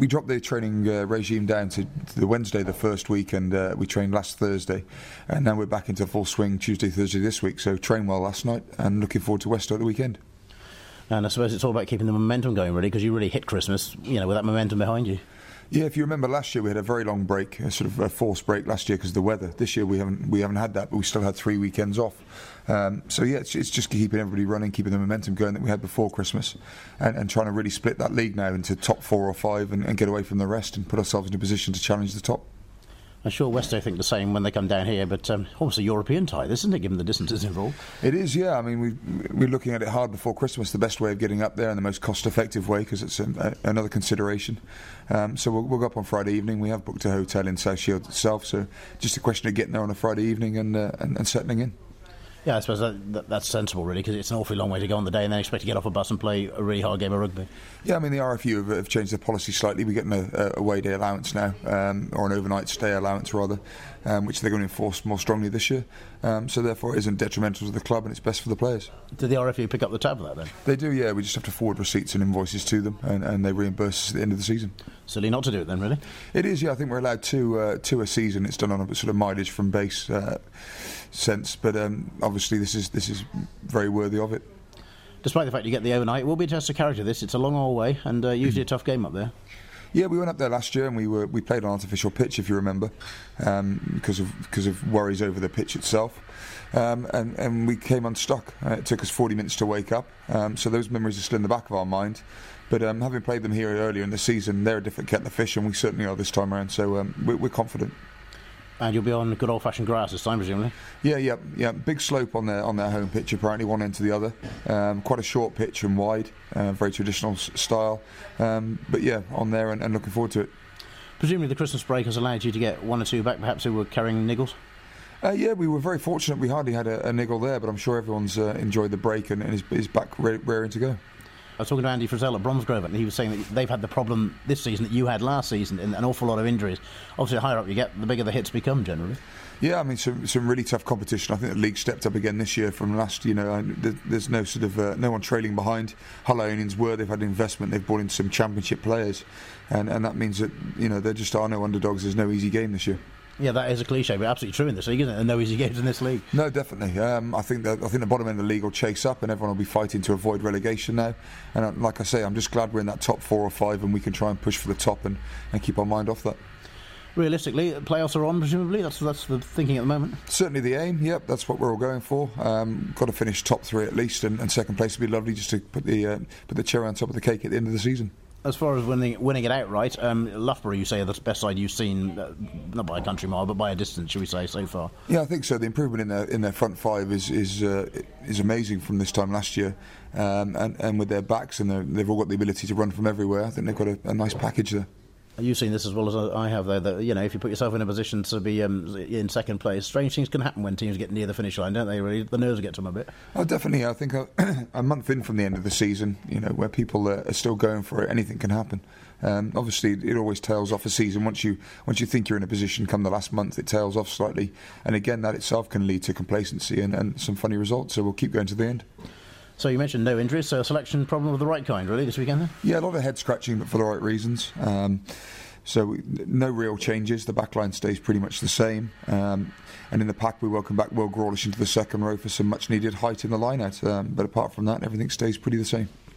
we dropped the training regime down to the Wednesday the first week, and we trained last Thursday, and now we're back into full swing Tuesday, Thursday this week. So trained well last night, and looking forward to Weststow at the weekend. And I suppose it's all about keeping the momentum going, really, because you really hit Christmas, with that momentum behind you. Yeah, if you remember last year, we had a very long break, a sort of a forced break last year because of the weather. This year we haven't had that, but we still had 3 weekends off. It's just keeping everybody running, keeping the momentum going that we had before Christmas, and trying to really split that league now into top 4 or 5 and get away from the rest and put ourselves in a position to challenge the top. I'm sure Weststow think the same when they come down here, but almost a European tie, this, isn't it, given the distances involved? It is, yeah. I mean, we're looking at it hard before Christmas, the best way of getting up there and the most cost-effective way, because it's another consideration. So we'll go up on Friday evening. We have booked a hotel in South Shields itself, so just a question of getting there on a Friday evening and settling in. Yeah, I suppose that's sensible, really, because it's an awfully long way to go on the day and then expect to get off a bus and play a really hard game of rugby. Yeah, I mean, the RFU have changed their policy slightly. We're getting a away day allowance now, or an overnight stay allowance, rather, which they're going to enforce more strongly this year. So therefore it isn't detrimental to the club and it's best for the players. Did the RFU pick up the tab for that then? They do, yeah. We just have to forward receipts and invoices to them, and they reimburse us at the end of the season. Silly not to do it then, really? It is, yeah. I think we're allowed two a season. It's done on a sort of mileage from base sense, but obviously this is very worthy of it. Despite the fact you get the overnight, it will be a test of character this. It's a long old way and usually a tough game up there. Yeah, we went up there last year and we played on artificial pitch, if you remember, because of worries over the pitch itself, and we came unstuck. It took us 40 minutes to wake up, so those memories are still in the back of our mind. But having played them here earlier in the season, they're a different kettle of fish, and we certainly are this time around. So we're confident. And you'll be on good old-fashioned grass this time, presumably? Yeah. Big slope on their home pitch, apparently, one end to the other. Quite a short pitch and wide, very traditional style. But yeah, on there and looking forward to it. Presumably the Christmas break has allowed you to get one or two back, perhaps, who were carrying niggles? Yeah, we were very fortunate. We hardly had a niggle there, but I'm sure everyone's enjoyed the break and is back raring to go. I was talking to Andy Frizzell at Bromsgrove, and he was saying that they've had the problem this season that you had last season, in an awful lot of injuries. Obviously, the higher up you get, the bigger the hits become, generally. Yeah, I mean, some really tough competition. I think the league stepped up again this year from last. There's no sort of no one trailing behind. Hull Ionians were. They've had investment. They've brought in some championship players, and that means that there just are no underdogs. There's no easy game this year. Yeah, that is a cliche, but absolutely true in this league, isn't it? And no easy games in this league. No, definitely. I think the bottom end of the league will chase up, and everyone will be fighting to avoid relegation now. And like I say, I'm just glad we're in that top 4 or 5, and we can try and push for the top and keep our mind off that. Realistically, playoffs are on, presumably. That's the thinking at the moment. Certainly the aim. Yep, that's what we're all going for. Got to finish top 3 at least, and second place would be lovely, just to put the cherry on top of the cake at the end of the season. As far as winning it outright, Loughborough, you say, are the best side you've seen, not by a country mile, but by a distance, should we say, so far? Yeah, I think so. The improvement in their front 5 is amazing from this time last year, and with their backs, and they've all got the ability to run from everywhere. I think they've got a nice package there. You've seen this as well as I have, though, that if you put yourself in a position to be in second place, strange things can happen when teams get near the finish line, don't they? Really, the nerves get to them a bit. Oh, definitely. I think a month in from the end of the season, where people are still going for it, anything can happen. Obviously, it always tails off a season. Once you think you're in a position, come the last month, it tails off slightly, and again, that itself can lead to complacency and some funny results. So we'll keep going to the end. So you mentioned no injuries, so a selection problem of the right kind, really, this weekend then? Yeah, a lot of head scratching, but for the right reasons. So no real changes. The backline stays pretty much the same. And in the pack, we welcome back Will Grawlish into the second row for some much-needed height in the line-out. But apart from that, everything stays pretty the same.